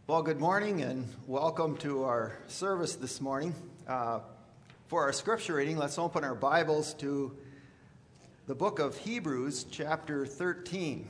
Well, good morning and welcome to our service this morning. For our scripture reading, let's open our Bibles to the book of Hebrews, chapter 13.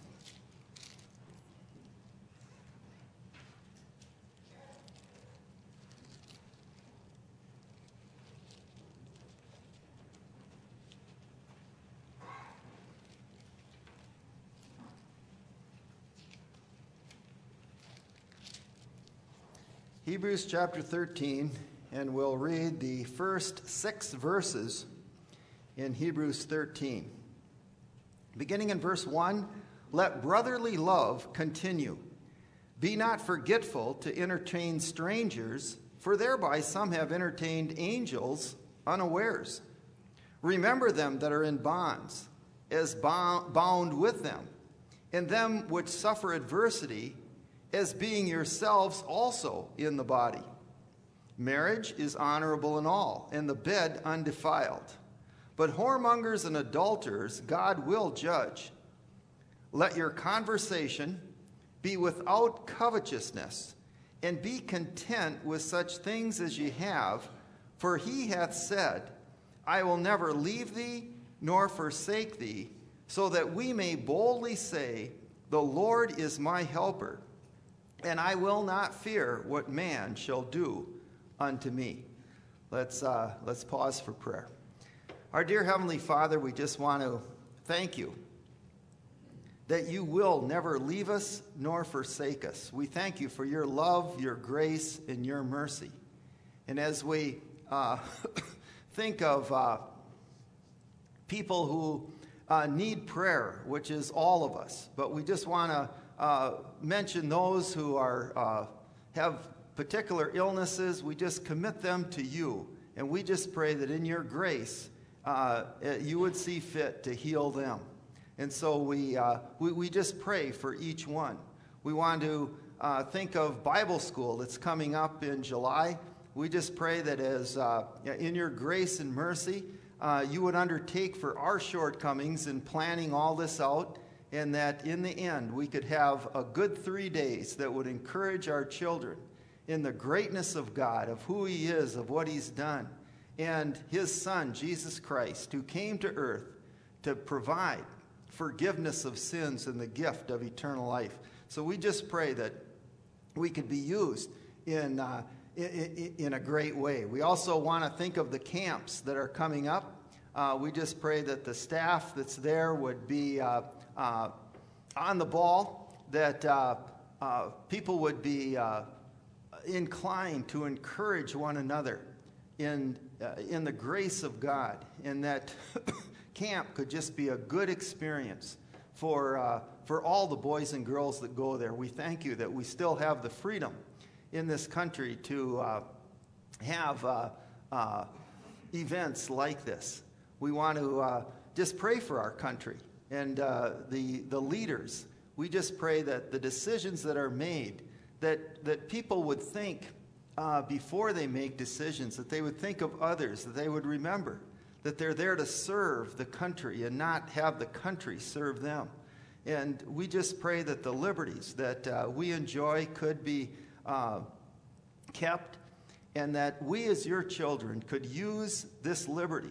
Hebrews chapter 13, and we'll read the first 6 verses in Hebrews 13. Beginning in verse 1, let brotherly love continue. Be not forgetful to entertain strangers, for thereby some have entertained angels unawares. Remember them that are in bonds, as bound with them, and them which suffer adversity, as being yourselves also in the body. Marriage is honorable in all, and the bed undefiled. But whoremongers and adulterers God will judge. Let your conversation be without covetousness, and be content with such things as ye have, for he hath said, I will never leave thee nor forsake thee, so that we may boldly say, the Lord is my helper, and I will not fear what man shall do unto me. Let's pause for prayer. Our dear Heavenly Father, we just want to thank you that you will never leave us nor forsake us. We thank you for your love, your grace, and your mercy. And as we think of people who need prayer, which is all of us, but we just want to mention those who have particular illnesses. We just commit them to you, and we just pray that in your grace you would see fit to heal them. And so we just pray for each one. We want to think of Bible school that's coming up in July. We just pray that as in your grace and mercy you would undertake for our shortcomings in planning all this out, and that in the end we could have a good 3 days that would encourage our children in the greatness of God, of who he is, of what he's done, and his Son, Jesus Christ, who came to earth to provide forgiveness of sins and the gift of eternal life. So we just pray that we could be used in a great way. We also want to think of the camps that are coming up. We just pray that the staff that's there would be on the ball, that people would be inclined to encourage one another in the grace of God, and that camp could just be a good experience for all the boys and girls that go there. We thank you that we still have the freedom in this country to have events like this. We want to just pray for our country and the leaders. We just pray that the decisions that are made, that people would think before they make decisions, that they would think of others, that they would remember that they're there to serve the country and not have the country serve them. And we just pray that the liberties that we enjoy could be kept, and that we as your children could use this liberty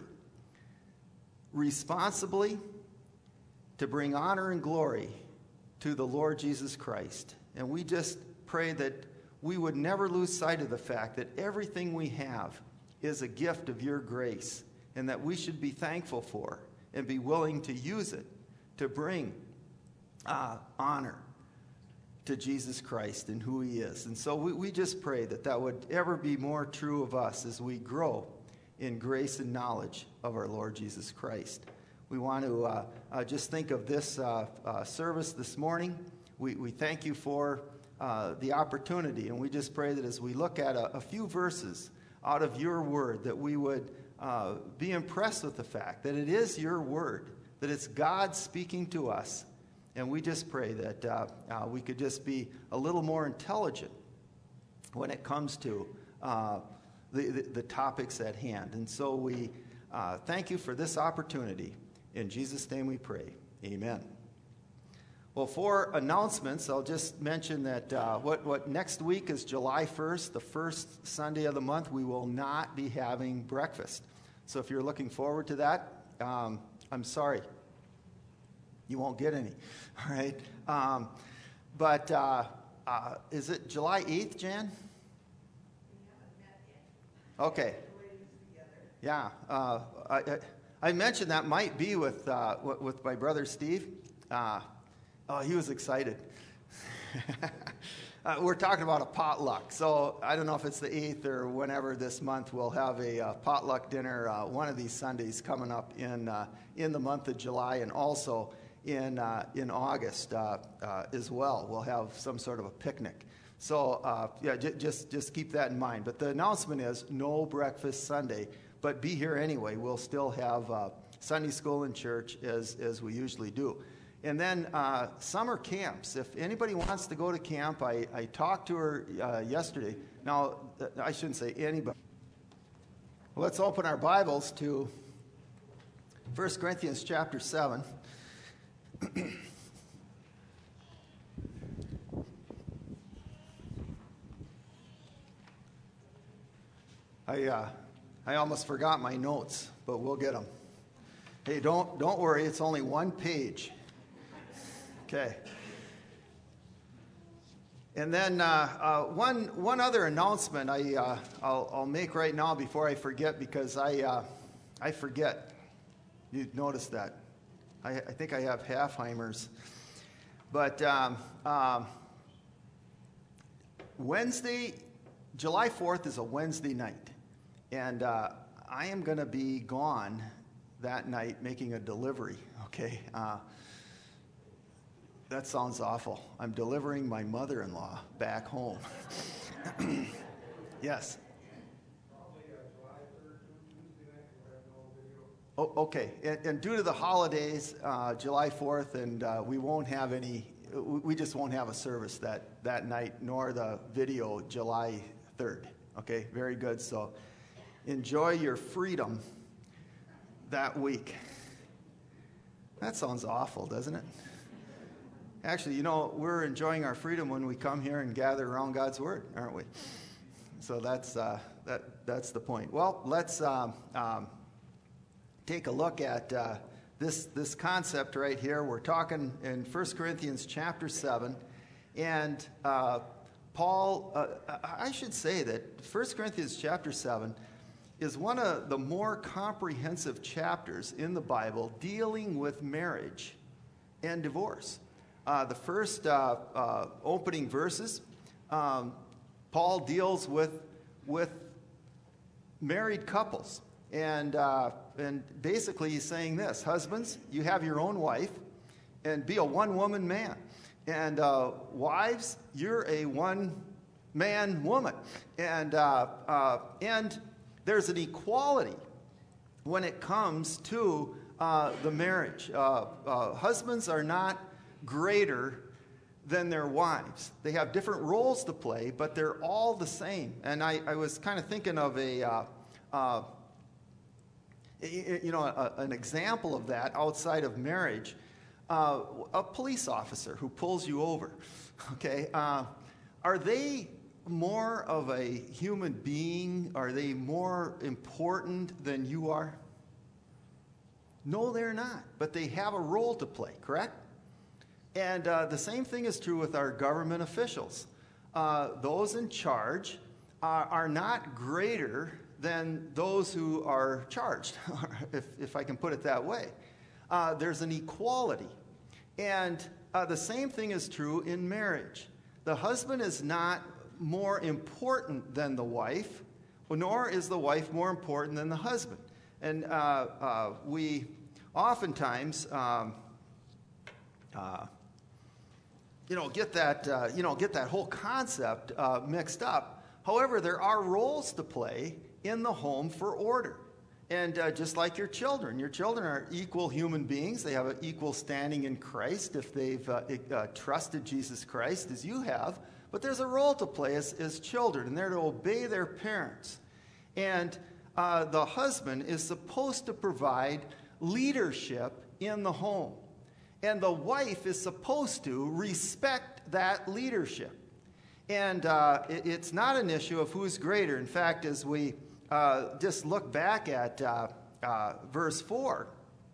responsibly to bring honor and glory to the Lord Jesus Christ. And we just pray that we would never lose sight of the fact that everything we have is a gift of your grace, and that we should be thankful for and be willing to use it to bring honor to Jesus Christ and who he is. And so we just pray that that would ever be more true of us as we grow in grace and knowledge of our Lord Jesus Christ. We want to just think of this service this morning. We thank you for the opportunity, and we just pray that as we look at a few verses out of your word, that we would be impressed with the fact that it is your word, that it's God speaking to us. And we just pray that we could just be a little more intelligent when it comes to the topics at hand. And so we thank you for this opportunity. In Jesus' name we pray. Amen. Well, for announcements, I'll just mention that what next week is July 1st, the first Sunday of the month, we will not be having breakfast. So if you're looking forward to that, I'm sorry. You won't get any, all right? But is it July 8th, Jan? Okay. Yeah. I mentioned that might be with my brother Steve. He was excited. We're talking about a potluck. So I don't know if it's the 8th or whenever this month we'll have a potluck dinner one of these Sundays coming up in the month of July, and also in August as well. We'll have some sort of a picnic. So just keep that in mind. But the announcement is no breakfast Sunday, but be here anyway. We'll still have Sunday school and church as we usually do. And then summer camps. If anybody wants to go to camp, I talked to her yesterday. Now, I shouldn't say anybody. Let's open our Bibles to 1 Corinthians chapter 7. I almost forgot my notes, but we'll get them. Hey, don't worry, it's only one page. Okay. And then one other announcement I'll make right now before I forget, because I forget. You noticed that. I think I have Halfheimer's. But Wednesday, July 4th is a Wednesday night. And I am going to be gone that night making a delivery, okay? That sounds awful. I'm delivering my mother-in-law back home. Yes. Oh, okay. And due to the holidays, July 4th, and we just won't have a service that night, nor the video July 3rd. Okay, very good. So enjoy your freedom that week. That sounds awful, doesn't it? Actually, we're enjoying our freedom when we come here and gather around God's Word, aren't we? So that's the point. Well, let's take a look at this concept right here. We're talking in 1 Corinthians chapter 7, and Paul, I should say that 1 Corinthians chapter 7 is one of the more comprehensive chapters in the Bible dealing with marriage and divorce. The first opening verses, Paul deals with married couples. And basically he's saying this: husbands, you have your own wife, and be a one-woman man. And wives, you're a one-man woman. And there's an equality when it comes to the marriage. Husbands are not greater than their wives. They have different roles to play, but they're all the same. And I was kind of thinking of an example of that outside of marriage. A police officer who pulls you over, okay? Are they more of a human being? Are they more important than you are? No, they're not. But they have a role to play, correct? And the same thing is true with our government officials. Those in charge are not greater than those who are charged, if I can put it that way. There's an equality. And the same thing is true in marriage. The husband is not more important than the wife, nor is the wife more important than the husband. And we oftentimes get that whole concept mixed up. However, there are roles to play in the home for order. And just like your children are equal human beings. They have an equal standing in Christ if they've trusted Jesus Christ as you have. But there's a role to play as children, and they're to obey their parents. And the husband is supposed to provide leadership in the home. And the wife is supposed to respect that leadership. And it's not an issue of who's greater. In fact, as we just look back at verse 4,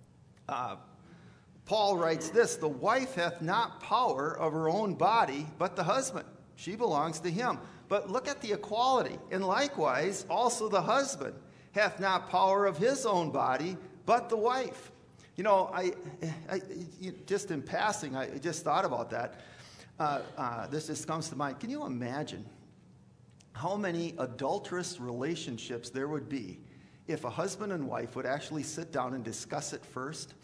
Paul writes this: "The wife hath not power of her own body, but the husband. She belongs to him." But look at the equality. "And likewise, also the husband hath not power of his own body, but the wife." You know, I just in passing, I just thought about that. This just comes to mind. Can you imagine how many adulterous relationships there would be if a husband and wife would actually sit down and discuss it first?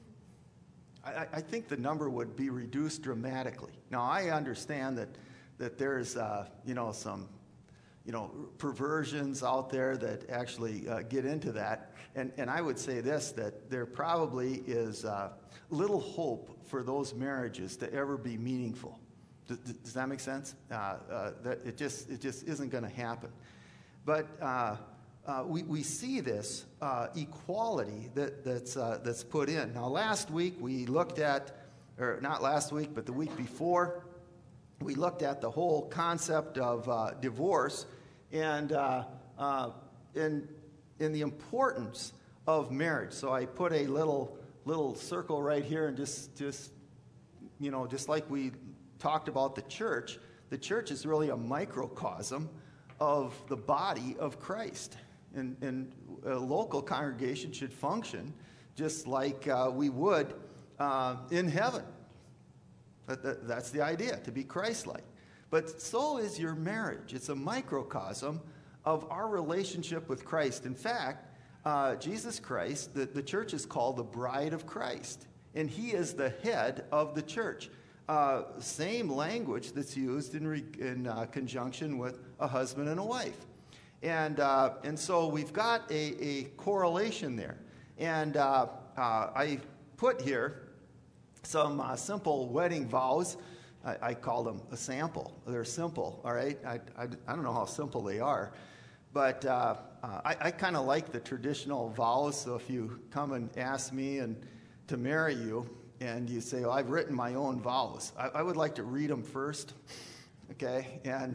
I think the number would be reduced dramatically. Now, I understand that there's some perversions out there that actually get into that, and I would say this, that there probably is little hope for those marriages to ever be meaningful. Does that make sense? That it just isn't going to happen. But we see this equality that's put in. Now, last week we looked at, or not last week, but the week before, we looked at the whole concept of divorce and in the importance of marriage. So I put a little circle right here, and just like we talked about the church is really a microcosm of the body of Christ. And a local congregation should function just like we would in heaven. That's the idea, to be Christ-like. But so is your marriage. It's a microcosm of our relationship with Christ. In fact, Jesus Christ, the church is called the bride of Christ, and he is the head of the church. Same language that's used in conjunction with a husband and a wife. And so we've got a correlation there. And I put here some simple wedding vows. I call them a sample. They're simple, all right? I don't know how simple they are. But I kind of like the traditional vows. So if you come and ask me to marry you, and you say, "Well, I've written my own vows," I would like to read them first, okay? And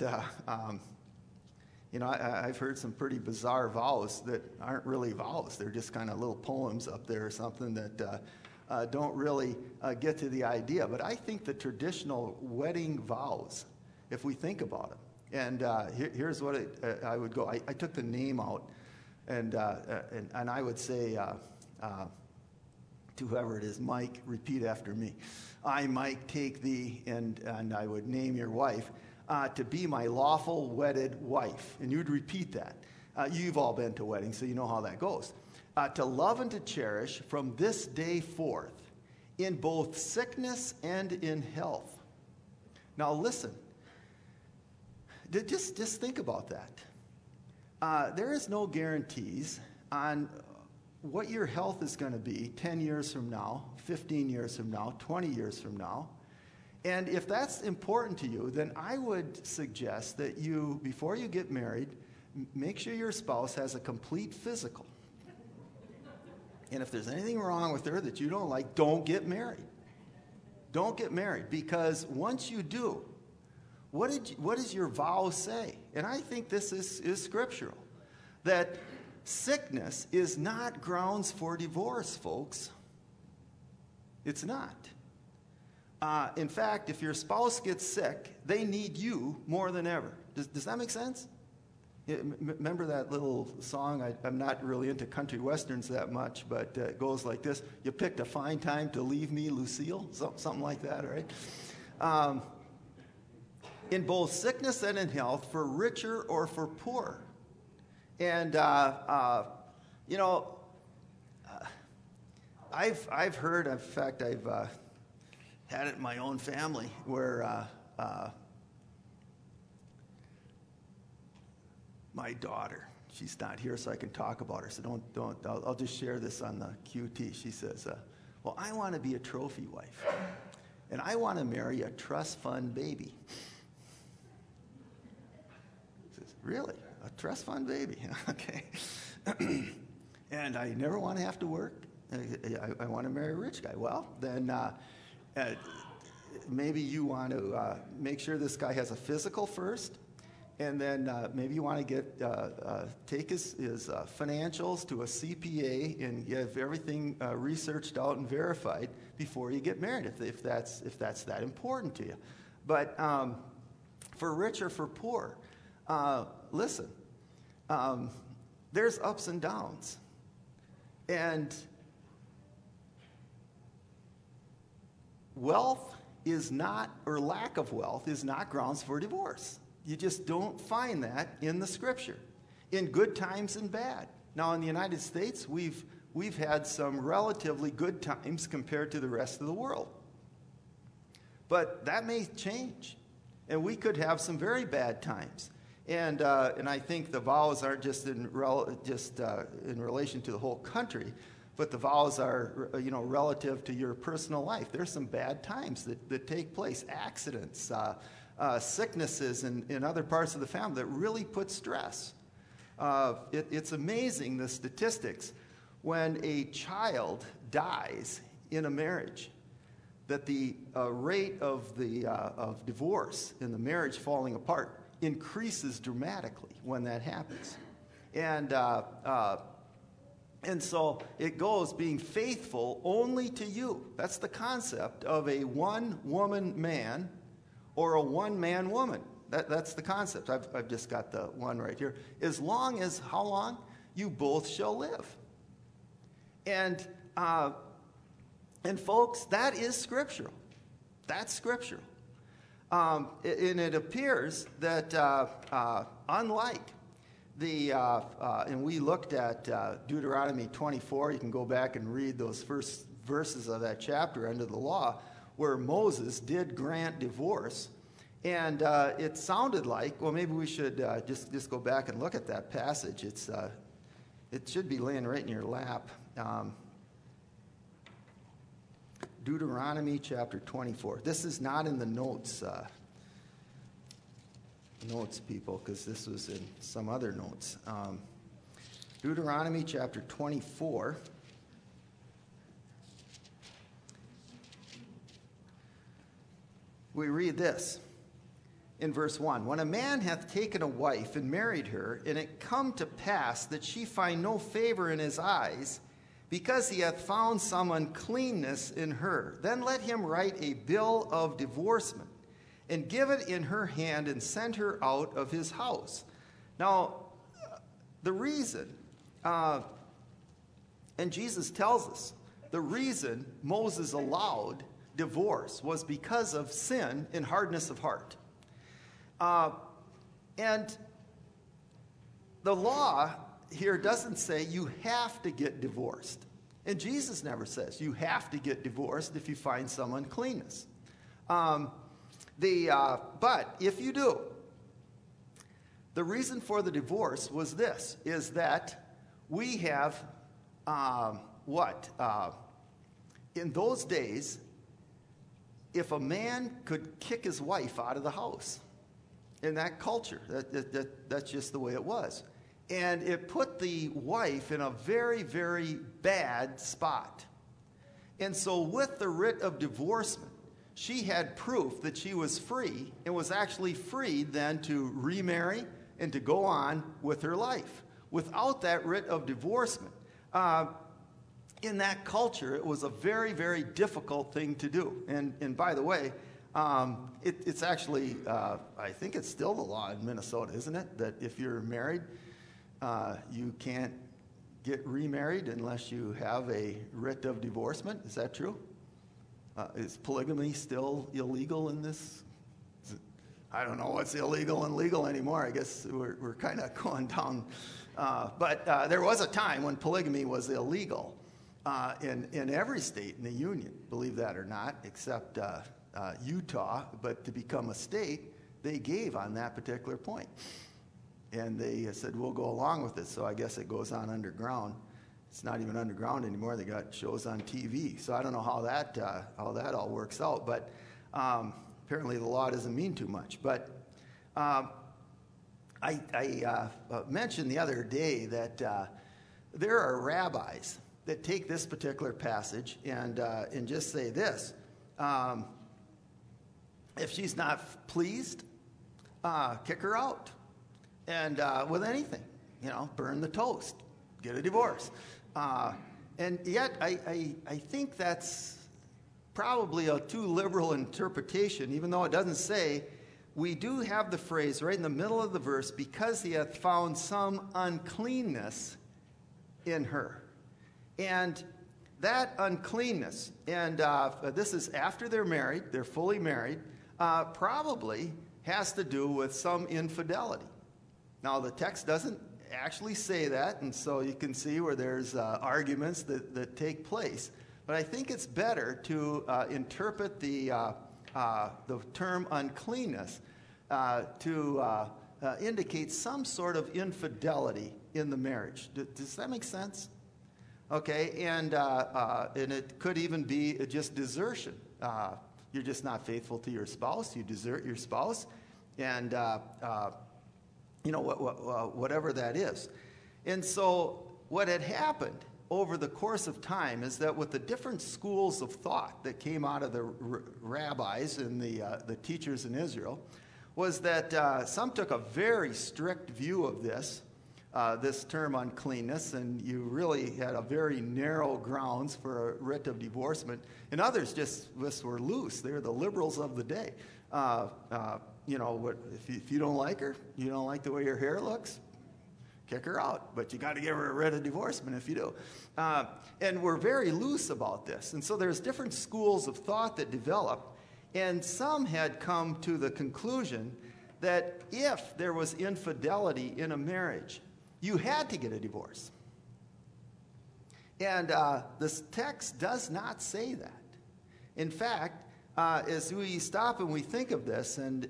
I've heard some pretty bizarre vows that aren't really vows. They're just kind of little poems up there or something that don't really get to the idea. But I think the traditional wedding vows, if we think about it, and here's what I would go. I took the name out, and I would say to whoever it is, Mike, repeat after me. "I, Mike, take thee," and I would name your wife, "to be my lawful wedded wife." And you'd repeat that. You've all been to weddings, so you know how that goes. "To love and to cherish from this day forth, in both sickness and in health." Now listen. Just think about that. There is no guarantees on what your health is going to be 10 years from now, 15 years from now, 20 years from now. And if that's important to you, then I would suggest that you, before you get married, make sure your spouse has a complete physical. And if there's anything wrong with her that you don't like, don't get married. Don't get married, because once you do, what does your vow say? And I think this is scriptural, that sickness is not grounds for divorce, folks. It's not. In fact, if your spouse gets sick, they need you more than ever. Does that make sense? Remember that little song? I'm not really into country westerns that much, but it goes like this: "You picked a fine time to leave me, Lucille." Something like that, all right? In both sickness and in health, for richer or for poorer. And, I've heard, in fact, I've had it in my own family where my daughter, she's not here so I can talk about her, so I'll just share this on the QT. She says, "Well, I want to be a trophy wife, and I want to marry a trust fund baby." She says, "Really? A trust fund baby?" Okay. "And I never want to have to work, I want to marry a rich guy. Well, then maybe you want to make sure this guy has a physical first, and then maybe you want to get take his financials to a CPA and get everything researched out and verified before you get married, if that's that important to you. But for rich or for poor, listen, there's ups and downs, and wealth is not, or lack of wealth is not grounds for divorce. You just don't find that in the Scripture, in good times and bad. Now, in the United States, we've had some relatively good times compared to the rest of the world. But that may change, and we could have some very bad times. And I think the vows aren't just in relation to the whole country, but the vows are, relative to your personal life. There's some bad times that take place, accidents, sicknesses in other parts of the family that really put stress. It's amazing, the statistics. When a child dies in a marriage, that the rate of divorce and the marriage falling apart increases dramatically when that happens. And so it goes, being faithful only to you. That's the concept of a one-woman man or a one-man woman. That's the concept. I've just got the one right here. As long as, how long? You both shall live. And folks, that is scriptural. That's scriptural. And it appears that unlike and we looked at Deuteronomy 24. You can go back and read those first verses of that chapter under the law, where Moses did grant divorce. And it sounded like, well, maybe we should just go back and look at that passage. It should be laying right in your lap. Deuteronomy chapter 24. This is not in the notes, people, because this was in some other notes. Deuteronomy chapter 24. We read this in verse 1. When a man hath taken a wife and married her, and it come to pass that she find no favor in his eyes, because he hath found some uncleanness in her, then let him write a bill of divorcement, and give it in her hand, and send her out of his house. Now, the reason, and Jesus tells us, the reason Moses allowed divorce was because of sin and hardness of heart. And the law here doesn't say you have to get divorced. And Jesus never says you have to get divorced if you find some uncleanness. But if you do, the reason for the divorce was this, is that we have, in those days, if a man could kick his wife out of the house, in that culture, that's just the way it was. And it put the wife in a very, very bad spot. And so with the writ of divorcement, she had proof that she was free, and was actually free then to remarry and to go on with her life. Without that writ of divorcement, in that culture, it was a very, very difficult thing to do. And by the way, it's actually, I think it's still the law in Minnesota, isn't it? That if you're married, you can't get remarried unless you have a writ of divorcement. Is that true? Is polygamy still illegal in this? I don't know what's illegal and legal anymore. I guess we're kind of going down. But there was a time when polygamy was illegal in every state in the Union, believe that or not, except Utah. But to become a state, they gave on that particular point. And they said, we'll go along with it. So I guess it goes on underground. It's not even underground anymore. They got shows on TV. So I don't know how that all works out. But apparently the law doesn't mean too much. But I mentioned the other day that there are rabbis that take this particular passage and just say this. If she's not pleased, kick her out. And with anything, burn the toast, get a divorce. And yet, I think that's probably a too liberal interpretation, even though it doesn't say. We do have the phrase right in the middle of the verse, because he hath found some uncleanness in her. And that uncleanness, and this is after they're married, they're fully married, probably has to do with some infidelity. Now, the text doesn't actually say that, and so you can see where there's arguments that take place. But I think it's better to interpret the term uncleanness to indicate some sort of infidelity in the marriage. Does that make sense? Okay, and it could even be just desertion. You're just not faithful to your spouse. You desert your spouse, and whatever that is. And so what had happened over the course of time is that with the different schools of thought that came out of the rabbis and the teachers in Israel, was that some took a very strict view of this term uncleanness, and you really had a very narrow grounds for a writ of divorcement. And others just were loose. They were the liberals of the day. If you don't like her, you don't like the way her hair looks, kick her out. But you got to give her a writ of divorcement if you do. And we're very loose about this. And so there's different schools of thought that developed. And some had come to the conclusion that if there was infidelity in a marriage, you had to get a divorce. And this text does not say that. In fact, as we stop and we think of this, and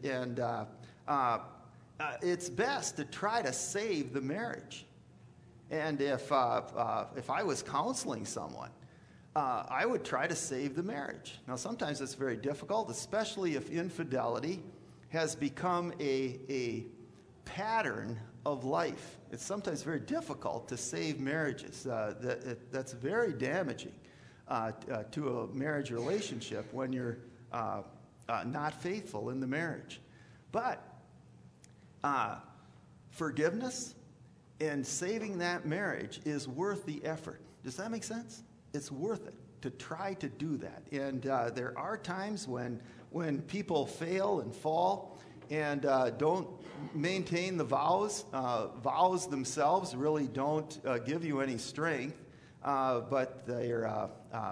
it's best to try to save the marriage. And if I was counseling someone, I would try to save the marriage. Now, sometimes it's very difficult, especially if infidelity has become a pattern of life. It's sometimes very difficult to save marriages. That's very damaging to a marriage relationship when you're not faithful in the marriage. But forgiveness and saving that marriage is worth the effort. Does that make sense? It's worth it to try to do that. And there are times when people fail and fall and don't maintain the vows. Vows themselves really don't give you any strength, but they're,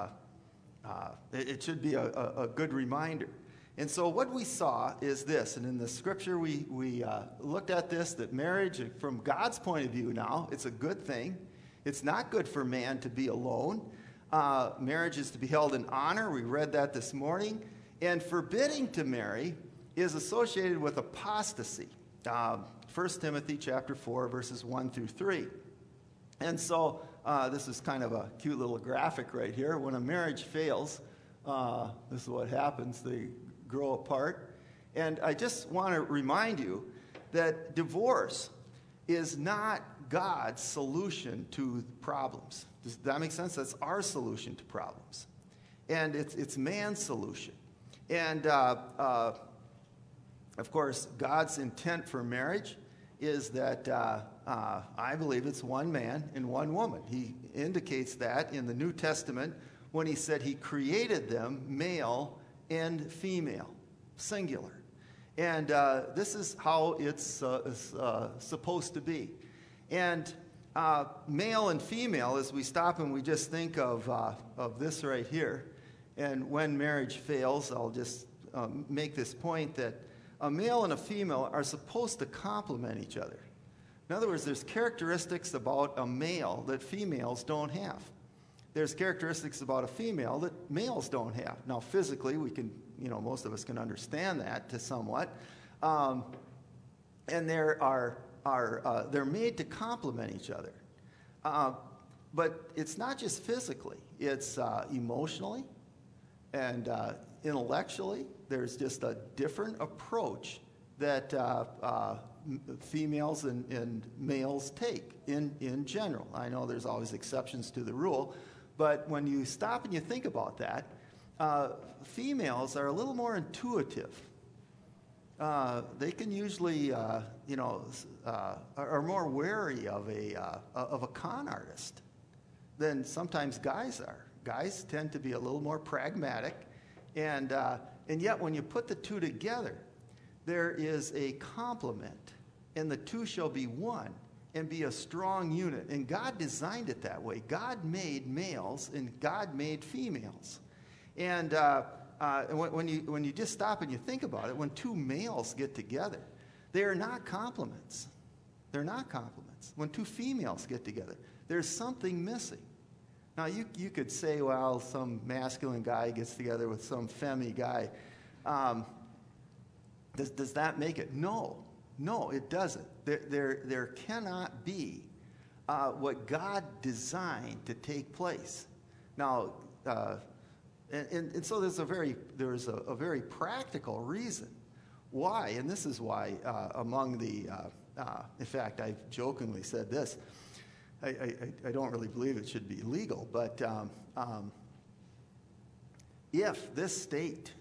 it should be a good reminder. And so what we saw is this, and in the scripture we looked at this, that marriage, from God's point of view now, it's a good thing. It's not good for man to be alone. Marriage is to be held in honor. We read that this morning. And forbidding to marry is associated with apostasy. 1 Timothy chapter 4, verses 1 through 3. And so this is kind of a cute little graphic right here. When a marriage fails, this is what happens. They grow apart. And I just want to remind you that divorce is not God's solution to problems. Does that make sense? That's our solution to problems. And it's man's solution. And, of course, God's intent for marriage is that I believe it's one man and one woman. He indicates that in the New Testament when he said he created them male and female, singular. And this is how it's supposed to be. And male and female, as we stop and we just think of this right here, and when marriage fails, I'll just make this point that a male and a female are supposed to complement each other. In other words, there's characteristics about a male that females don't have. There's characteristics about a female that males don't have. Now, physically, we can, most of us can understand that to somewhat. And they're made to complement each other. But it's not just physically. It's emotionally and intellectually. There's just a different approach that females and males take in general. I know there's always exceptions to the rule, But when you stop and you think about that, females are a little more intuitive. They can usually, are more wary of a con artist than sometimes guys are. Guys tend to be a little more pragmatic, and yet when you put the two together, there is a complement, and the two shall be one and be a strong unit. And God designed it that way. God made males and God made females. And when you just stop and you think about it, when two males get together, they are not complements. They're not complements. When two females get together, there's something missing. Now, you could say, well, some masculine guy gets together with some femi guy. Does that make it? No, it doesn't. There cannot be what God designed to take place. Now, and so there's a very practical reason why, and this is why among the, in fact, I've jokingly said this. I don't really believe it should be legal, but if this state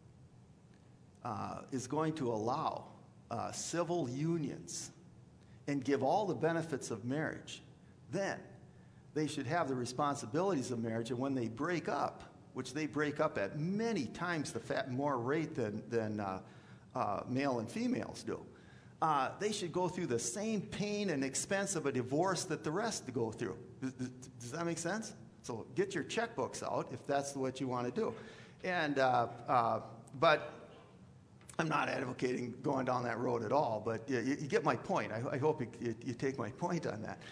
is going to allow civil unions and give all the benefits of marriage, then they should have the responsibilities of marriage. And when they break up, which they break up at many times more rate than male and females do, they should go through the same pain and expense of a divorce that the rest go through. Does that make sense? So get your checkbooks out if that's what you want to do. And but I'm not advocating going down that road at all. But you get my point. I hope you take my point on that.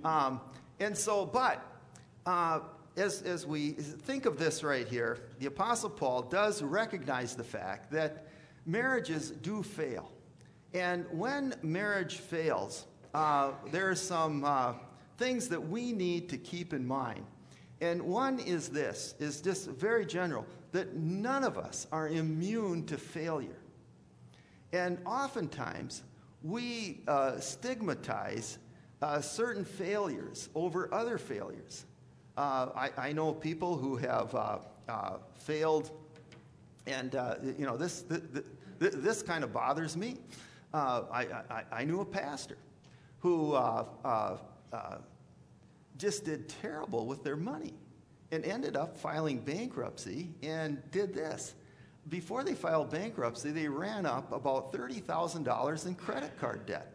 As we think of this right here, the Apostle Paul does recognize the fact that marriages do fail. And when marriage fails, there are some things that we need to keep in mind. And one is just very general, that none of us are immune to failure. And oftentimes, we stigmatize certain failures over other failures. I know people who have failed, and this kind of bothers me. I knew a pastor who just did terrible with their money and ended up filing bankruptcy and did this. Before they filed bankruptcy, they ran up about $30,000 in credit card debt.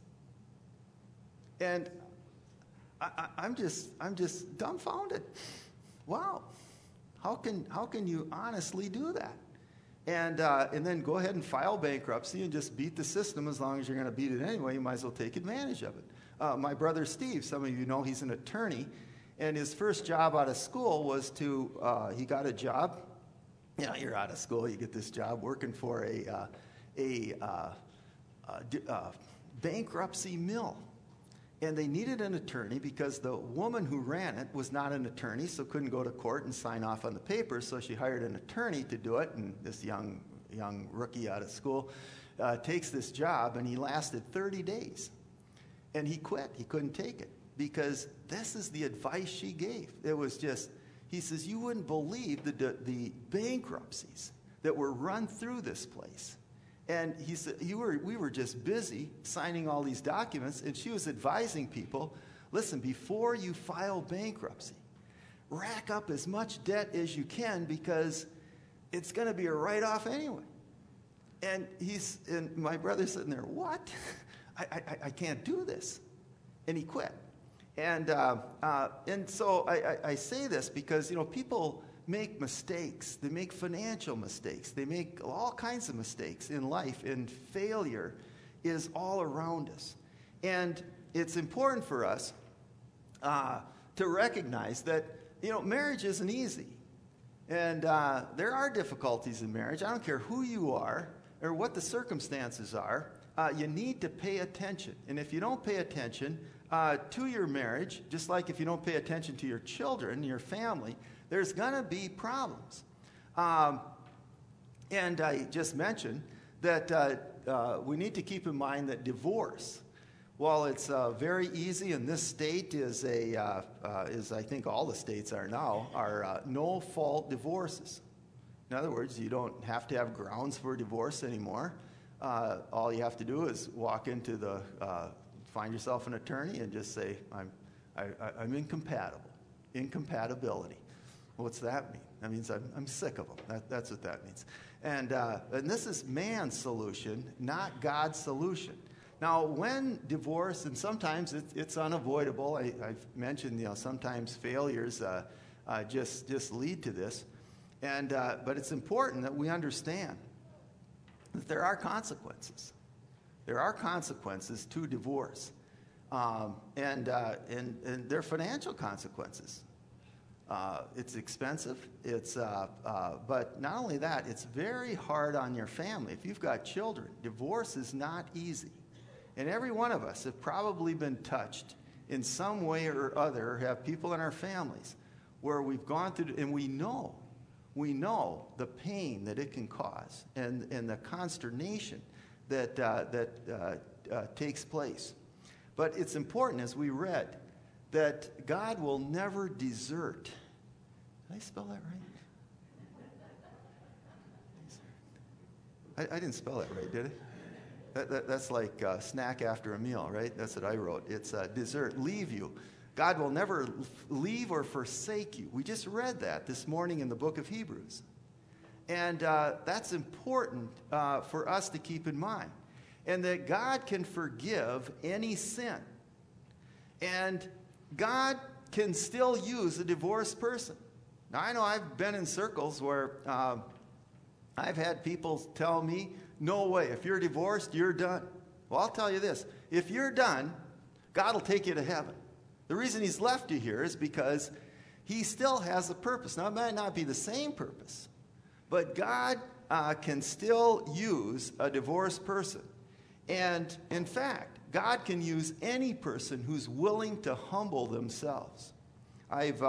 And I'm just dumbfounded. Wow, how can you honestly do that? And then go ahead and file bankruptcy and just beat the system. As long as you're going to beat it anyway, you might as well take advantage of it. My brother Steve, some of you know, he's an attorney, and his first job out of school was he got a job. Yeah, you're out of school, you get this job working for a bankruptcy mill. And they needed an attorney because the woman who ran it was not an attorney, so couldn't go to court and sign off on the papers. So she hired an attorney to do it. And this young rookie out of school takes this job, and he lasted 30 days. And he quit. He couldn't take it because this is the advice she gave. It was just, he says, you wouldn't believe the bankruptcies that were run through this place. And he said, we were just busy signing all these documents, and she was advising people, listen, before you file bankruptcy, rack up as much debt as you can because it's going to be a write-off anyway. And my brother's sitting there, what? I can't do this. And he quit. And so I say this because, people make mistakes. They make financial mistakes. They make all kinds of mistakes in life, and failure is all around us. And it's important for us to recognize that, marriage isn't easy. And there are difficulties in marriage. I don't care who you are or what the circumstances are. You need to pay attention. And if you don't pay attention to your marriage, just like if you don't pay attention to your children, your family, there's going to be problems. And I just mentioned that we need to keep in mind that divorce, Well, it's very easy, and this state is I think all the states are now, are no-fault divorces. In other words, you don't have to have grounds for divorce anymore. All you have to do is walk into find yourself an attorney and just say, I'm incompatible. Incompatibility. What's that mean? That means I'm sick of them. That's what that means. And this is man's solution, not God's solution. Now, when divorce, and sometimes it's unavoidable. I've mentioned, sometimes failures just lead to this. But it's important that we understand that there are consequences. There are consequences to divorce, and they're financial consequences. It's expensive. But not only that, it's very hard on your family. If you've got children, divorce is not easy. And every one of us have probably been touched in some way or other, have people in our families where we've gone through, and we know the pain that it can cause and the consternation that takes place. But it's important, as we read, that God will never desert. Did I spell that right? I didn't spell that right, did I? That's like snack after a meal, right? That's what I wrote. It's dessert, leave you. God will never leave or forsake you. We just read that this morning in the book of Hebrews. And that's important for us to keep in mind. And that God can forgive any sin. And God can still use a divorced person. Now, I know I've been in circles where I've had people tell me, no way, if you're divorced, you're done. Well, I'll tell you this. If you're done, God will take you to heaven. The reason he's left you here is because he still has a purpose. Now, it might not be the same purpose, but God can still use a divorced person. And, in fact, God can use any person who's willing to humble themselves. I've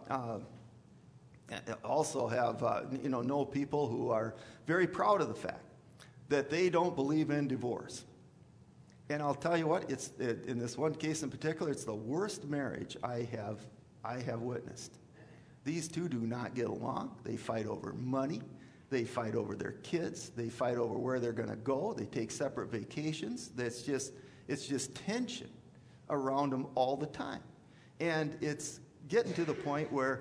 also have, know people who are very proud of the fact that they don't believe in divorce. And I'll tell you what, in this one case in particular, it's the worst marriage I have witnessed. These two do not get along. They fight over money. They fight over their kids. They fight over where they're going to go. They take separate vacations. It's just tension around them all the time. And it's getting to the point where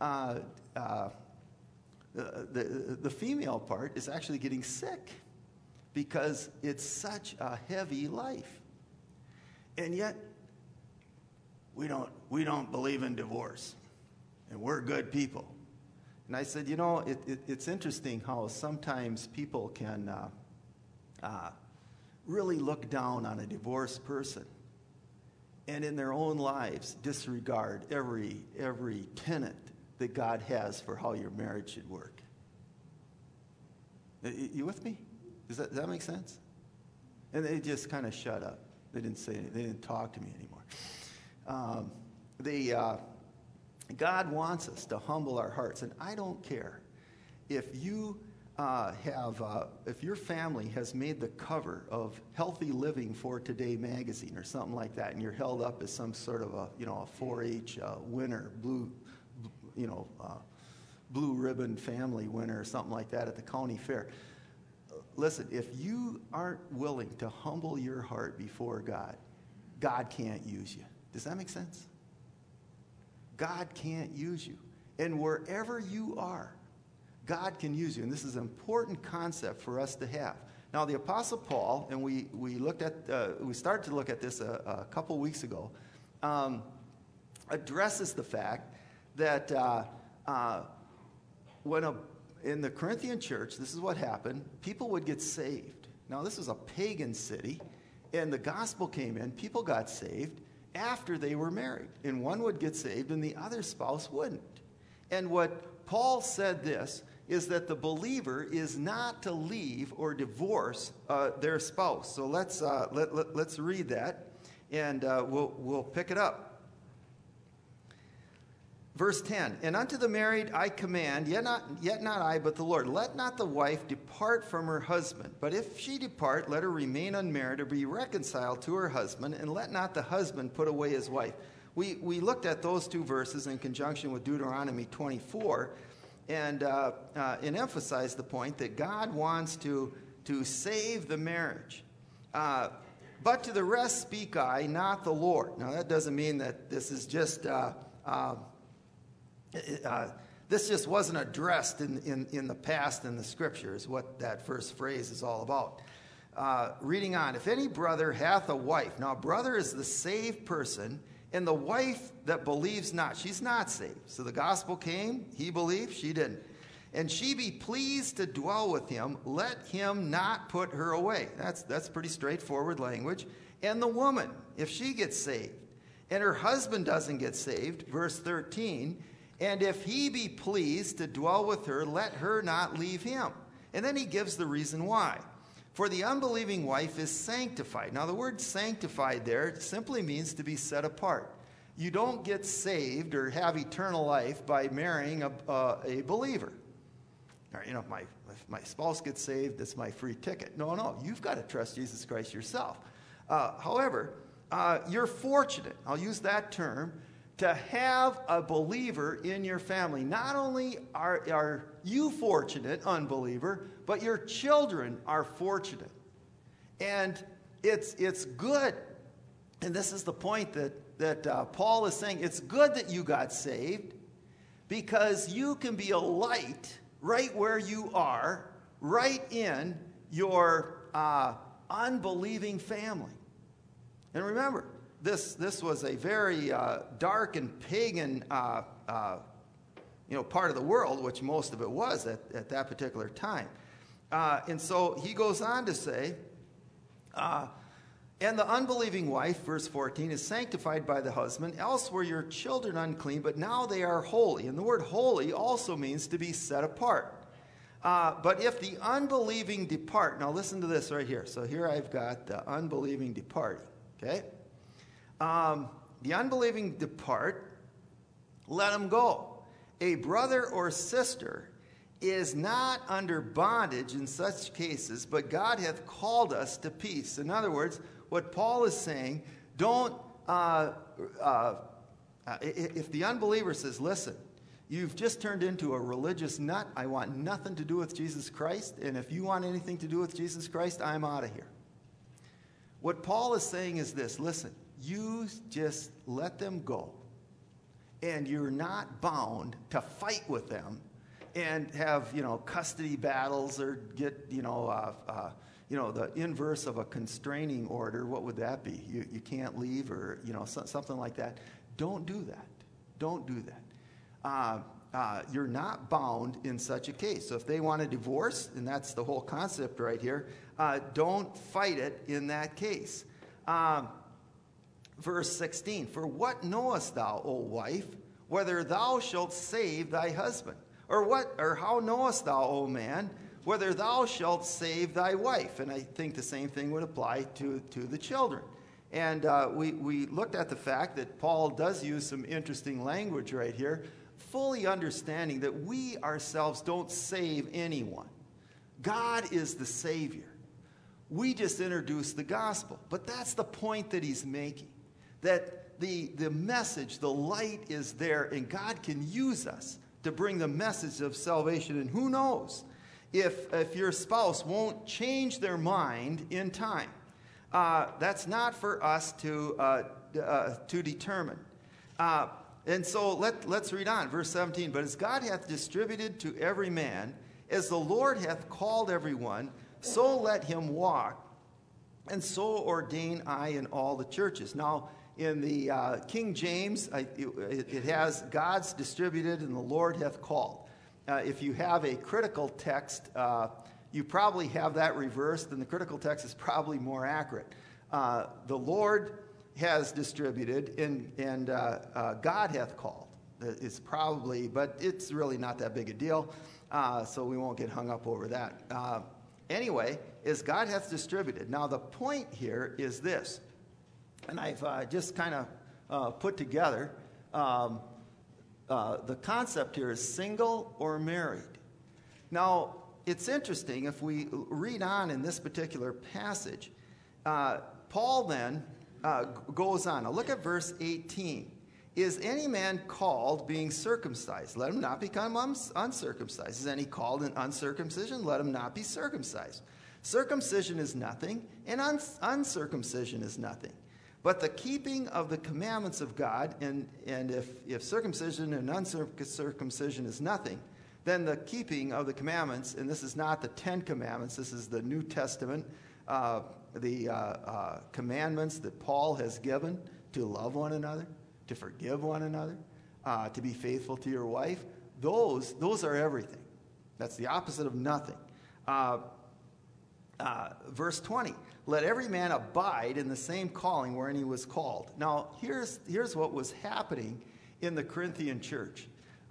the female part is actually getting sick because it's such a heavy life. And yet, we don't believe in divorce. And we're good people. And I said, it's interesting how sometimes people can really look down on a divorced person and in their own lives disregard every tenet that God has for how your marriage should work. You with me? Does that make sense? And they just kind of shut up. They didn't say anything. They didn't talk to me anymore. God wants us to humble our hearts, and I don't care if you if your family has made the cover of Healthy Living for Today magazine or something like that, and you're held up as some sort of a 4-H winner, blue ribbon family winner or something like that at the county fair. Listen, if you aren't willing to humble your heart before God, God can't use you. Does that make sense? God can't use you. And wherever you are, God can use you. And this is an important concept for us to have. Now, the Apostle Paul, and we started to look at this a couple weeks ago, addresses the fact that in the Corinthian church, this is what happened. People would get saved. Now, this was a pagan city, and the gospel came in. People got saved after they were married. And one would get saved, and the other spouse wouldn't. And what Paul said this is that the believer is not to leave or divorce their spouse. So let's read that, and we'll pick it up. Verse 10, and unto the married I command, yet not I, but the Lord, let not the wife depart from her husband. But if she depart, let her remain unmarried or be reconciled to her husband, and let not the husband put away his wife. We looked at those two verses in conjunction with Deuteronomy 24, and emphasized the point that God wants to save the marriage. But to the rest speak I, not the Lord. Now that doesn't mean that this is just... this just wasn't addressed in the past in the scriptures, what that first phrase is all about. Reading on, if any brother hath a wife, now brother is the saved person, and the wife that believes not, she's not saved. So the gospel came, he believed, she didn't. And she be pleased to dwell with him, let him not put her away. That's pretty straightforward language. And the woman, if she gets saved, and her husband doesn't get saved, verse 13, and if he be pleased to dwell with her, let her not leave him. And then he gives the reason why. For the unbelieving wife is sanctified. Now the word sanctified there simply means to be set apart. You don't get saved or have eternal life by marrying a believer. Or, you know, if my spouse gets saved, that's my free ticket. No, you've got to trust Jesus Christ yourself. However, you're fortunate, I'll use that term, to have a believer in your family. Not only are you fortunate, unbeliever, but your children are fortunate. And it's good. And this is the point that Paul is saying. It's good that you got saved because you can be a light right where you are, right in your unbelieving family. And remember, this was a very dark and pagan part of the world, which most of it was at that particular time. And so he goes on to say, and the unbelieving wife, verse 14, is sanctified by the husband. Else were your children unclean, but now they are holy. And the word holy also means to be set apart. But if the unbelieving depart, now listen to this right here. So here I've got the unbelieving departing. Okay? The unbelieving depart, let them go. A brother or sister is not under bondage in such cases, but God hath called us to peace. In other words, what Paul is saying, don't, if the unbeliever says, listen, you've just turned into a religious nut, I want nothing to do with Jesus Christ, and if you want anything to do with Jesus Christ, I'm out of here. What Paul is saying is this, listen, you just let them go, and you're not bound to fight with them and have, custody battles or get, the inverse of a constraining order. What would that be? You can't leave or, something like that. Don't do that. Don't do that. You're not bound in such a case. So if they want a divorce, and that's the whole concept right here, don't fight it in that case. Verse 16, for what knowest thou, O wife, whether thou shalt save thy husband? Or how knowest thou, O man, whether thou shalt save thy wife? And I think the same thing would apply to the children. And we looked at the fact that Paul does use some interesting language right here, fully understanding that we ourselves don't save anyone. God is the Savior. We just introduce the gospel. But that's the point that he's making, that the message, the light is there, and God can use us to bring the message of salvation. And who knows if your spouse won't change their mind in time. That's not for us to determine. And so let's read on, verse 17. But as God hath distributed to every man, as the Lord hath called everyone, so let him walk, and so ordain I in all the churches. Now, in the King James, it has God's distributed and the Lord hath called. If you have a critical text, you probably have that reversed, and the critical text is probably more accurate. The Lord has distributed, and God hath called. It's probably, but it's really not that big a deal, so we won't get hung up over that. Anyway, is God hath distributed. Now, the point here is this, and I've just kind of put together the concept here is single or married. Now, it's interesting if we read on in this particular passage. Paul then goes on. Now, look at verse 18. Is any man called being circumcised? Let him not become uncircumcised. Is any called in uncircumcision? Let him not be circumcised. Circumcision is nothing, and uncircumcision is nothing. But the keeping of the commandments of God, and if circumcision and uncircumcision is nothing, then the keeping of the commandments, and this is not the 10 Commandments, this is the New Testament, the commandments that Paul has given to love one another, to forgive one another, to be faithful to your wife. Those are everything. That's the opposite of nothing. Verse 20, let every man abide in the same calling wherein he was called. Now, here's what was happening in the Corinthian church.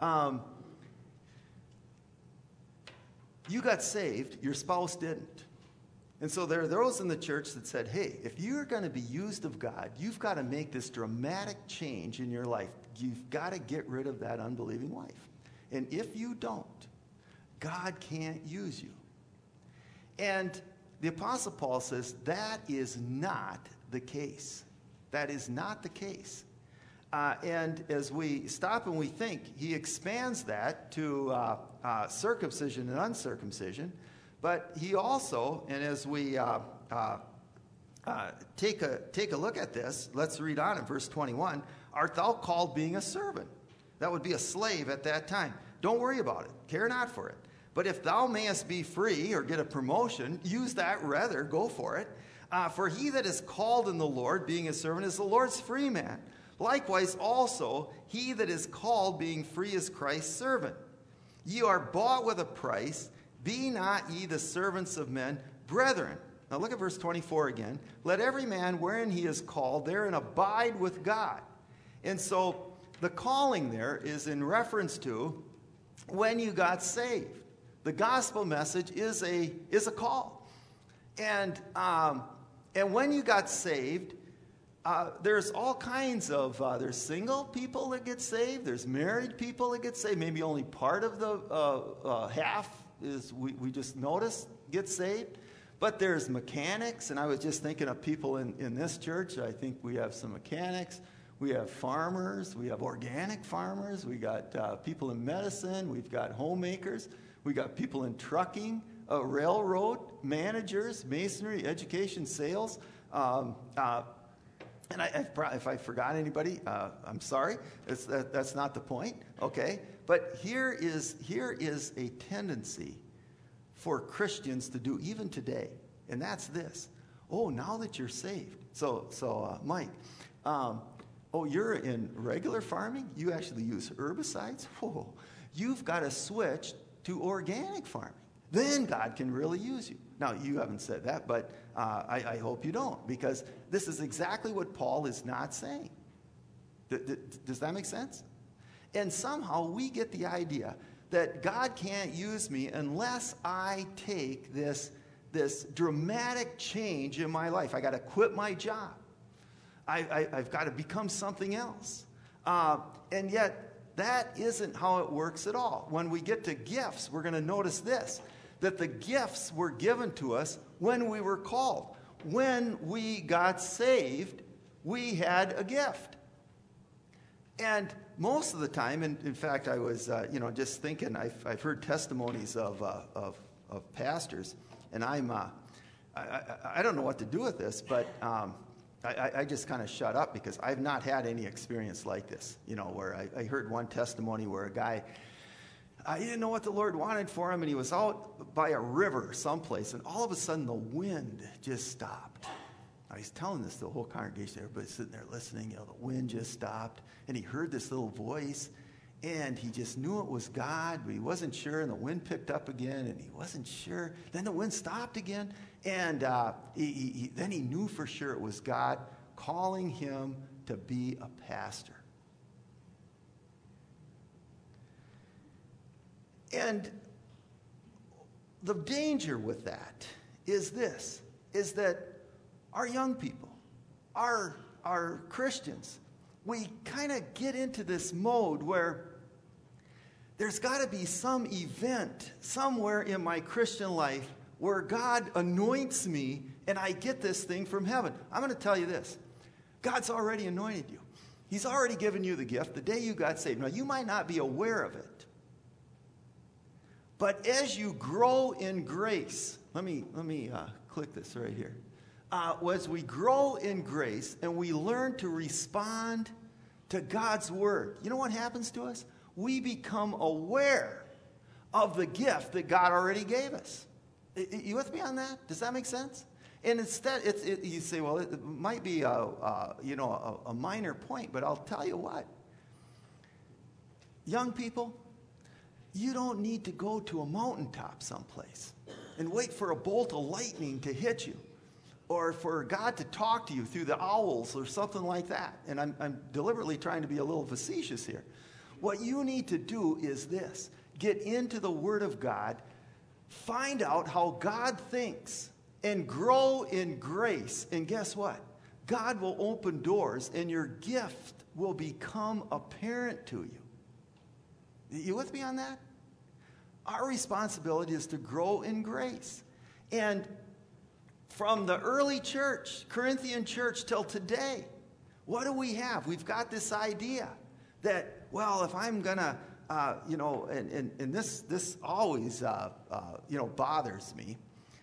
You got saved, your spouse didn't. And so there are those in the church that said, hey, if you're going to be used of God, you've got to make this dramatic change in your life. You've got to get rid of that unbelieving wife. And if you don't, God can't use you. And the Apostle Paul says that is not the case. That is not the case. And as we stop and we think, he expands that to circumcision and uncircumcision. But he also, and as we take a look at this, let's read on in verse 21, art thou called being a servant? That would be a slave at that time. Don't worry about it. Care not for it. But if thou mayest be free or get a promotion, use that rather, go for it. For he that is called in the Lord, being a servant, is the Lord's free man. Likewise also, he that is called, being free, is Christ's servant. Ye are bought with a price. Be not ye the servants of men, brethren. Now look at verse 24 again. Let every man wherein he is called therein abide with God. And so the calling there is in reference to when you got saved. The gospel message is a call. And when you got saved, there's all kinds of, there's single people that get saved. There's married people that get saved. Maybe only part of the half is we just notice get saved. But there's mechanics, and I was just thinking of people in this church. I think we have some mechanics. We have farmers. We have organic farmers. We got people in medicine. We've got homemakers. We got people in trucking, railroad, managers, masonry, education, sales. And if I forgot anybody, I'm sorry. That's not the point. Okay, but here is a tendency for Christians to do even today, and that's this. Oh, now that you're saved. So Mike, you're in regular farming? You actually use herbicides? Whoa, you've got to switch to organic farming. Then God can really use you. Now, you haven't said that, but I hope you don't, because this is exactly what Paul is not saying. Does that make sense? And somehow we get the idea that God can't use me unless I take this dramatic change in my life. I got to quit my job. I've got to become something else. And yet, that isn't how it works at all. When we get to gifts, we're going to notice this, that the gifts were given to us when we were called. When we got saved, we had a gift. And most of the time, and in fact, I was just thinking, I've heard testimonies of pastors, and I don't know what to do with this, but I just kind of shut up because I've not had any experience like this, where I heard one testimony where a guy, he didn't know what the Lord wanted for him, and he was out by a river someplace, and all of a sudden the wind just stopped. Now, he's telling this to the whole congregation. Everybody's sitting there listening. The wind just stopped, and he heard this little voice, and he just knew it was God, but he wasn't sure, and the wind picked up again, and he wasn't sure. Then the wind stopped again, and then he knew for sure it was God calling him to be a pastor. And the danger with that is this, is that our young people, our Christians, we kind of get into this mode where there's got to be some event somewhere in my Christian life where God anoints me and I get this thing from heaven. I'm going to tell you this. God's already anointed you. He's already given you the gift the day you got saved. Now, you might not be aware of it. But as you grow in grace, let me click this right here. As we grow in grace and we learn to respond to God's word, you know what happens to us? We become aware of the gift that God already gave us. You with me on that? Does that make sense? And instead, you say, well, it might be a minor point, but I'll tell you what. Young people, you don't need to go to a mountaintop someplace and wait for a bolt of lightning to hit you or for God to talk to you through the owls or something like that. And I'm deliberately trying to be a little facetious here. What you need to do is this. Get into the Word of God, find out how God thinks, and grow in grace. And guess what? God will open doors and your gift will become apparent to you. You with me on that? Our responsibility is to grow in grace. And from the early church, Corinthian church, till today, what do we have? We've got this idea that, well, if I'm going to, and this always, bothers me.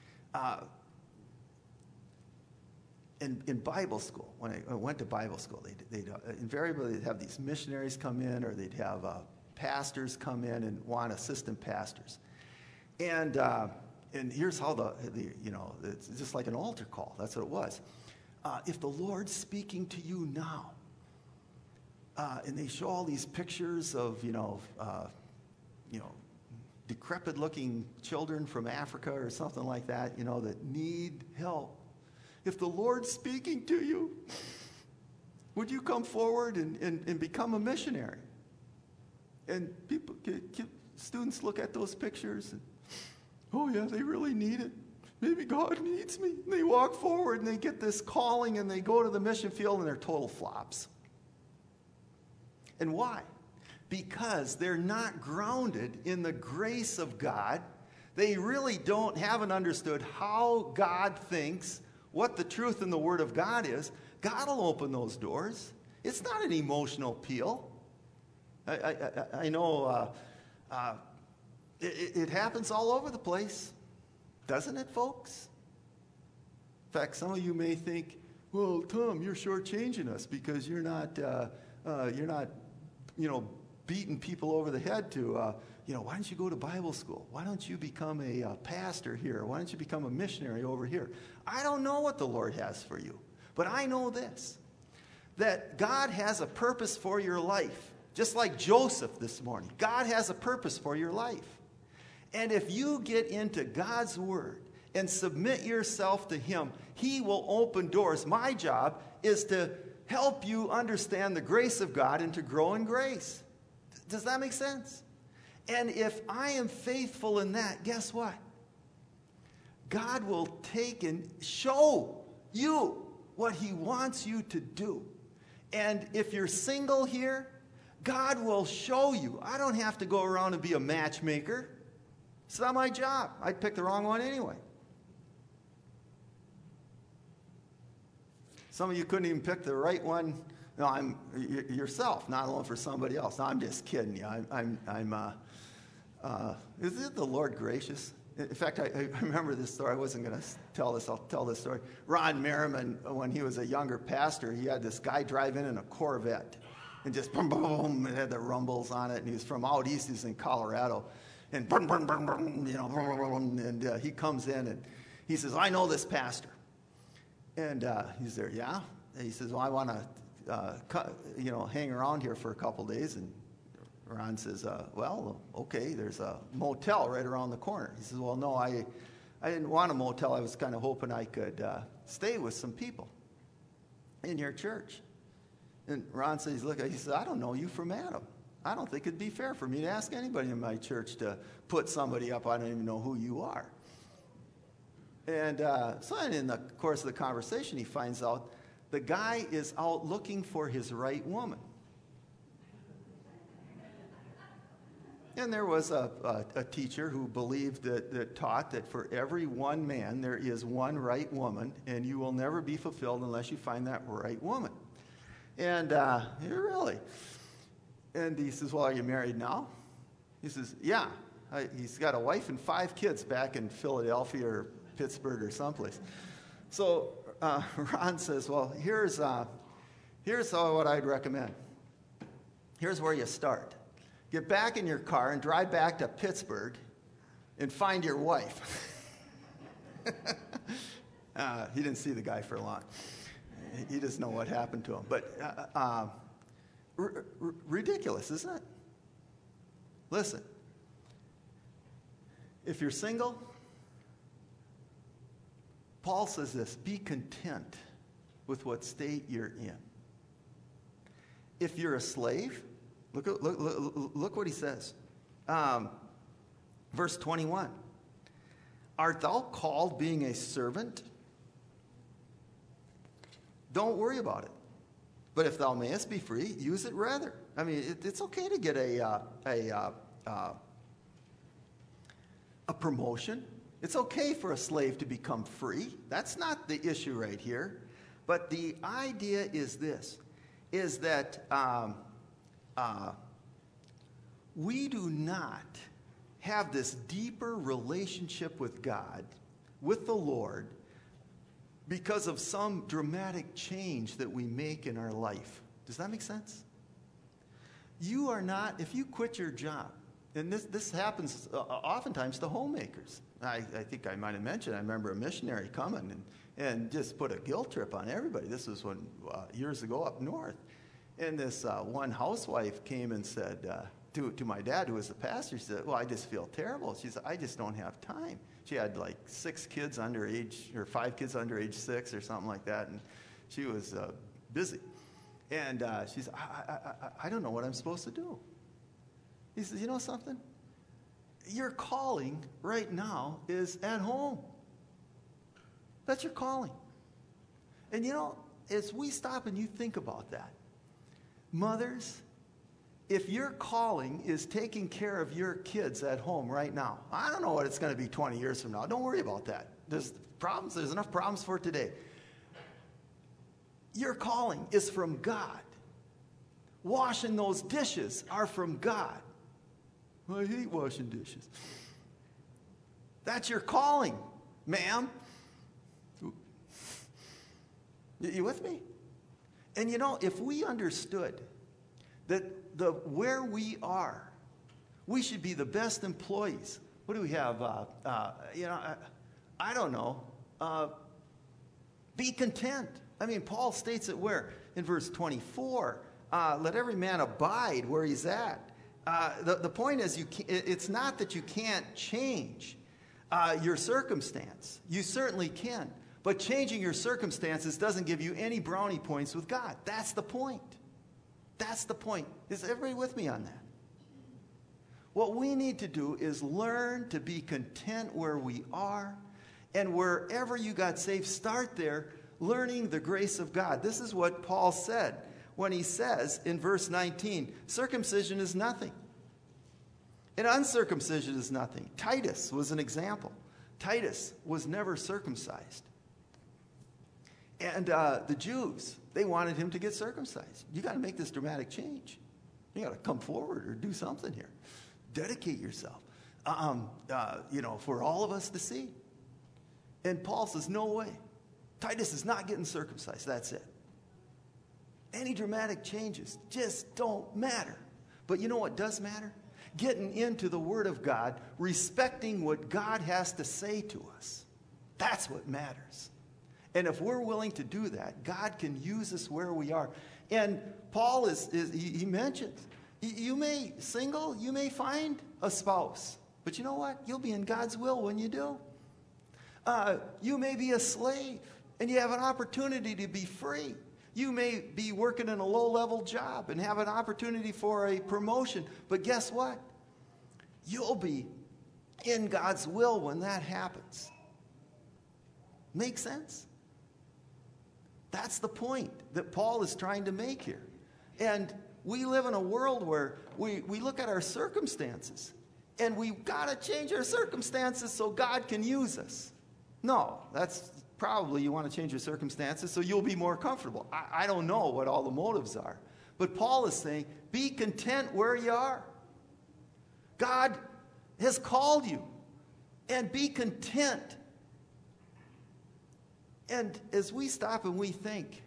In Bible school, when I went to Bible school, they'd invariably have these missionaries come in, or they'd have pastors come in and want assistant pastors. And here's how it's just like an altar call. That's what it was. If the Lord's speaking to you now, and they show all these pictures of, decrepit-looking children from Africa or something like that, that need help. If the Lord's speaking to you, would you come forward and become a missionary? And students look at those pictures and, oh yeah, they really need it. Maybe God needs me. And they walk forward and they get this calling and they go to the mission field and they're total flops. And why? Because they're not grounded in the grace of God. They really haven't understood how God thinks, what the truth in the Word of God is. God will open those doors. It's not an emotional appeal. I know it happens all over the place, doesn't it, folks? In fact, some of you may think, well, Tom, you're shortchanging us because you're not beating people over the head to, why don't you go to Bible school? Why don't you become a pastor here? Why don't you become a missionary over here? I don't know what the Lord has for you, but I know this, that God has a purpose for your life. Just like Joseph this morning, God has a purpose for your life. And if you get into God's Word and submit yourself to Him, He will open doors. My job is to help you understand the grace of God and to grow in grace. Does that make sense? And if I am faithful in that, guess what? God will take and show you what He wants you to do. And if you're single here, God will show you. I don't have to go around and be a matchmaker. It's not my job. I'd pick the wrong one anyway. Some of you couldn't even pick the right one. No, yourself, not only for somebody else. No, I'm just kidding you. Isn't the Lord gracious? In fact, I remember this story. I wasn't going to tell this. I'll tell this story. Ron Merriman, when he was a younger pastor, he had this guy drive in a Corvette. And just boom, boom, boom, it had the rumbles on it. And he was from out east, he was in Colorado. And boom, boom, boom, boom, and he comes in and he says, I know this pastor. And he's there, yeah? And he says, well, I want to, hang around here for a couple days. And Ron says, well, okay, there's a motel right around the corner. He says, well, no, I didn't want a motel. I was kind of hoping I could stay with some people in your church. And Ron says, he says, I don't know you from Adam. I don't think it'd be fair for me to ask anybody in my church to put somebody up. I don't even know who you are. And so in the course of the conversation, he finds out the guy is out looking for his right woman. And there was a teacher who believed that taught that for every one man, there is one right woman, and you will never be fulfilled unless you find that right woman. And really? And he says, well, are you married now? He says, yeah. He's got a wife and 5 kids back in Philadelphia or Pittsburgh or someplace. So Ron says, well, here's what I'd recommend. Here's where you start. Get back in your car and drive back to Pittsburgh and find your wife. He didn't see the guy for long. He doesn't know what happened to him. But ridiculous, isn't it? Listen, if you're single, Paul says this, be content with what state you're in. If you're a slave, look what he says. Verse 21. Art thou called being a servant? Don't worry about it. But if thou mayest be free, use it rather. I mean, it's okay to get a promotion. It's okay for a slave to become free. That's not the issue right here. But the idea is this, is that we do not have this deeper relationship with God, with the Lord, because of some dramatic change that we make in our life. Does that make sense? You are not, if you quit your job, and this happens oftentimes to homemakers. I think I might have mentioned, I remember a missionary coming and just put a guilt trip on everybody. This was when years ago up north. And this one housewife came and said to my dad, who was the pastor, she said, well, I just feel terrible. She said, I just don't have time. She had like 6 kids under age, or 5 kids under age 6 or something like that, and she was busy. And she said, I don't know what I'm supposed to do. He says, you know something? Your calling right now is at home. That's your calling. And you know, as we stop and you think about that, mothers, if your calling is taking care of your kids at home right now, I don't know what it's going to be 20 years from now. Don't worry about that. There's problems. There's enough problems for today. Your calling is from God. Washing those dishes are from God. I hate washing dishes. That's your calling, ma'am. You with me? And you know, if we understood that where we are, we should be the best employees. What do we have? I don't know. Be content. I mean, Paul states it where? In verse 24. Let every man abide where he's at. The point is, it's not that you can't change your circumstance. You certainly can. But changing your circumstances doesn't give you any brownie points with God. That's the point. That's the point. Is everybody with me on that? What we need to do is learn to be content where we are. And wherever you got saved, start there, learning the grace of God. This is what Paul said when he says in verse 19, circumcision is nothing. And uncircumcision is nothing. Titus was an example. Titus was never circumcised. And the Jews, they wanted him to get circumcised. You got to make this dramatic change. You got to come forward or do something here. Dedicate yourself, for all of us to see. And Paul says, no way. Titus is not getting circumcised. That's it. Any dramatic changes just don't matter. But you know what does matter? Getting into the Word of God, respecting what God has to say to us. That's what matters. And if we're willing to do that, God can use us where we are. And Paul he mentions, you may find a spouse. But you know what? You'll be in God's will when you do. You may be a slave, and you have an opportunity to be free. You may be working in a low-level job and have an opportunity for a promotion. But guess what? You'll be in God's will when that happens. Make sense? That's the point that Paul is trying to make here. And we live in a world where we look at our circumstances, and we've got to change our circumstances so God can use us. No, that's probably you want to change your circumstances so you'll be more comfortable. I don't know what all the motives are. But Paul is saying, be content where you are. God has called you, and be content. And as we stop and we think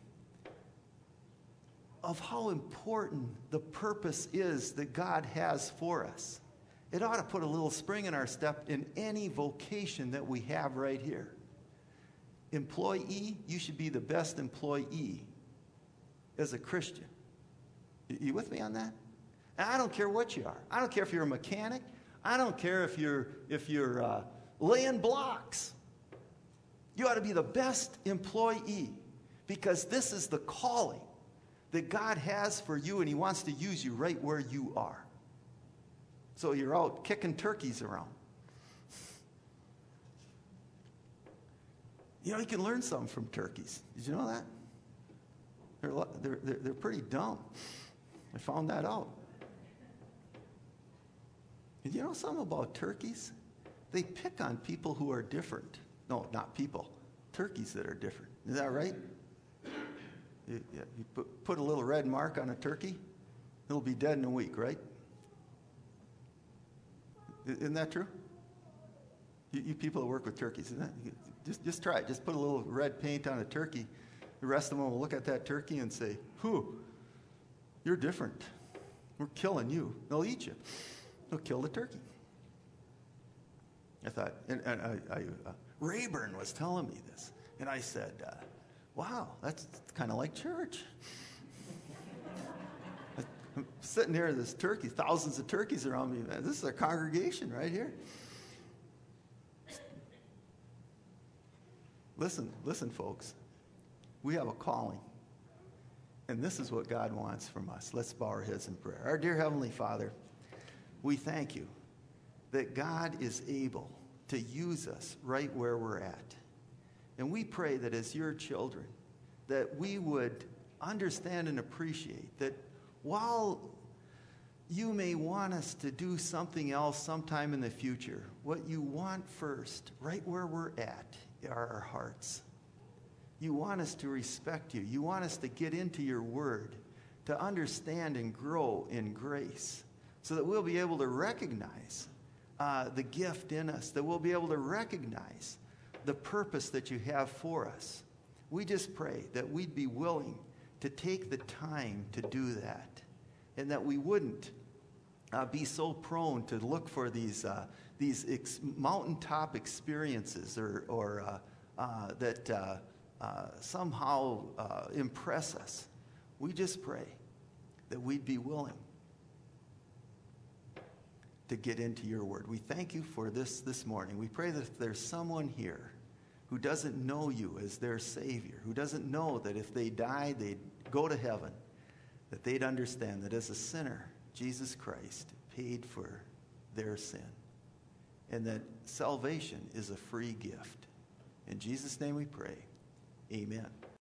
of how important the purpose is that God has for us, it ought to put a little spring in our step in any vocation that we have right here. Employee, you should be the best employee as a Christian. You with me on that? And I don't care what you are. I don't care if you're a mechanic. I don't care if you're laying blocks. You ought to be the best employee, because this is the calling that God has for you, and he wants to use you right where you are. So you're out kicking turkeys around. You know, you can learn something from turkeys. Did you know that? They're pretty dumb. I found that out. And you know something about turkeys? They pick on people who are different. No, not people. Turkeys that are different. Is that right? You put a little red mark on a turkey, it'll be dead in a week, right? Isn't that true? You people that work with turkeys, isn't that? Just try it. Just put a little red paint on a turkey. The rest of them will look at that turkey and say, "Whew, you're different. We're killing you." They'll eat you. They'll kill the turkey. I thought, and Rayburn was telling me this, and I said, "Wow, that's kind of like church." I'm sitting here, this turkey, thousands of turkeys around me. Man, this is a congregation right here. Listen, folks. We have a calling. And this is what God wants from us. Let's bow our heads in prayer. Our dear Heavenly Father, we thank you that God is able to use us right where we're at. And we pray that as your children, that we would understand and appreciate that while you may want us to do something else sometime in the future, what you want first, right where we're at, are our hearts. You want us to respect you. You want us to get into your word, to understand and grow in grace, so that we'll be able to recognize the gift in us, that we'll be able to recognize the purpose that you have for us. We just pray that we'd be willing to take the time to do that, and that we wouldn't be so prone to look for these mountaintop experiences or that somehow impress us. We just pray that we'd be willing to get into your word. We thank you for this morning. We pray that if there's someone here who doesn't know you as their Savior, who doesn't know that if they die, they'd go to heaven, that they'd understand that as a sinner, Jesus Christ paid for their sin, and that salvation is a free gift. In Jesus' name we pray. Amen.